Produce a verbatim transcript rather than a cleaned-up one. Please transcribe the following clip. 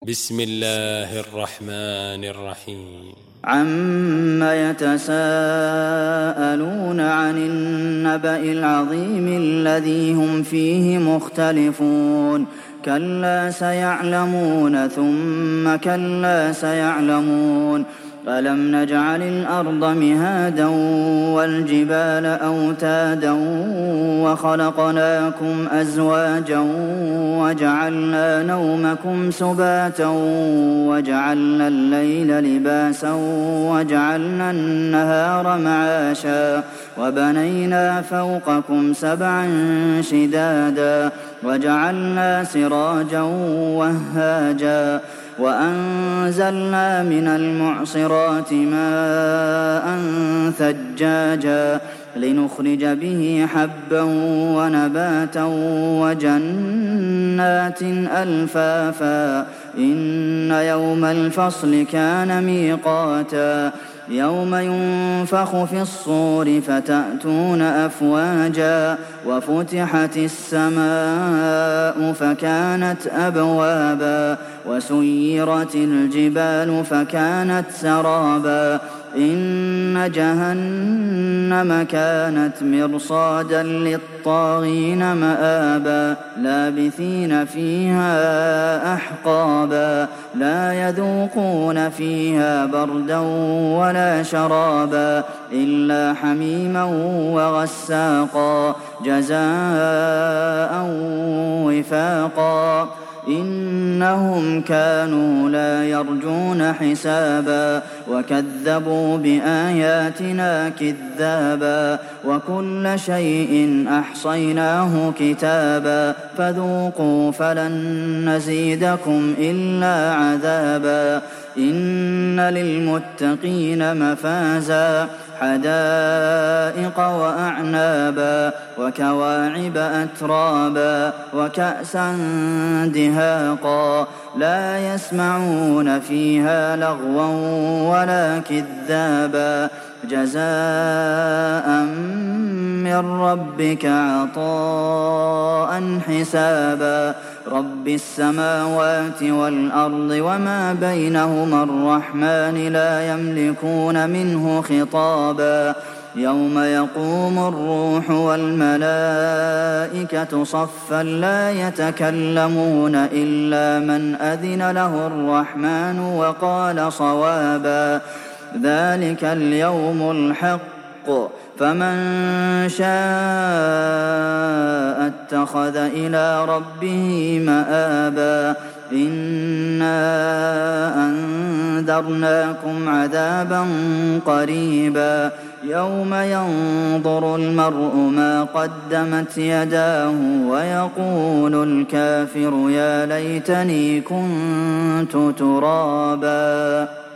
بسم الله الرحمن الرحيم. عَمَّ يَتَسَاءَلُونَ عَنِ النَّبَإِ الْعَظِيمِ الَّذِي هُمْ فِيهِ مُخْتَلِفُونَ كَلَّا سَيَعْلَمُونَ ثُمَّ كَلَّا سَيَعْلَمُونَ أَلَمْ نَجْعَلِ الْأَرْضَ مِهَادًا وَالْجِبَالَ أَوْتَادًا وَخَلَقْنَاكُمْ أَزْوَاجًا وَجَعَلْنَا نَوْمَكُمْ سُبَاتًا وَجَعَلْنَا اللَّيْلَ لِبَاسًا وَجَعَلْنَا النَّهَارَ مَعَاشًا وَبَنَيْنَا فَوْقَكُمْ سَبْعًا شِدَادًا وَجَعَلْنَا سِرَاجًا وَهَّاجًا وَأَنزَلْنَا مِنَ الْمُعْصِرَاتِ مَاءً ثَجَّاجًا لِّنُخْرِجَ بِهِ حَبًّا وَنَبَاتًا وَجَنَّاتٍ أَلْفَافًا ۚ إِنَّ يَوْمَ الْفَصْلِ كَانَ مِيقَاتًا يَوْمَ يُنفَخُ فِي الصُّورِ فَتَأْتُونَ أَفْوَاجًا وَفُتِحَتِ السَّمَاءُ فَكَانَتْ أَبْوَابًا وَسُيِّرَتِ الْجِبَالُ فَكَانَتْ سَرَابًا إِنَّ جَهَنَّمَ كَانَتْ مِرْصَادًا لِّلطَّاغِينَ مَآبًا لَّابِثِينَ فِيهَا أَحْقَابًا لَّا يَذُوقُونَ فِيهَا بَرْدًا وَلَا شَرَابًا إِلَّا حَمِيمًا وَغَسَّاقًا جَزَاءً وِفَاقًا إِنَّهُمْ كَانُوا لَا يَرْجُونَ حِسَابًا وَكَذَّبُوا بِآيَاتِنَا كِذَّابًا وَكُلَّ شَيْءٍ أَحْصَيْنَاهُ كِتَابًا فَذُوقُوا فَلَن نَّزِيدَكُمْ إِلَّا عَذَابًا إِنَّ لِلْمُتَّقِينَ مَفَازًا حَدَائِقَ وَأَعْنَابًا وَكَوَاعِبَ أَتْرَابًا وَكَأْسًا دِهَاقًا لَّا يَسْمَعُونَ فِيهَا لَغْوًا وَلَا كِذَّابًا جَزَاءً مِّن رَّبِّكَ عَطَاءً حِسَابًا رَّبِّ السَّمَاوَاتِ وَالْأَرْضِ وَمَا بَيْنَهُمَا الرَّحْمَٰنِ لَا يَمْلِكُونَ مِنْهُ خِطَابًا يَوْمَ يَقُومُ الرُّوحُ وَالْمَلَائِكَةُ صَفًّا لَّا يَتَكَلَّمُونَ إِلَّا مَنْ أَذِنَ لَهُ الرَّحْمَٰنُ وَقَالَ صَوَابًا ذَٰلِكَ الْيَوْمُ الْحَقُّ فَمَن شَاءَ اتَّخَذَ إِلَىٰ رَبِّهِ مَآبًا إِنَّا أَنذَرْنَاكُمْ عَذَابًا قَرِيبًا يَوْمَ يَنظُرُ الْمَرْءُ مَا قَدَّمَتْ يَدَاهُ وَيَقُولُ الْكَافِرُ يَا لَيْتَنِي كُنتُ تُرَابًا.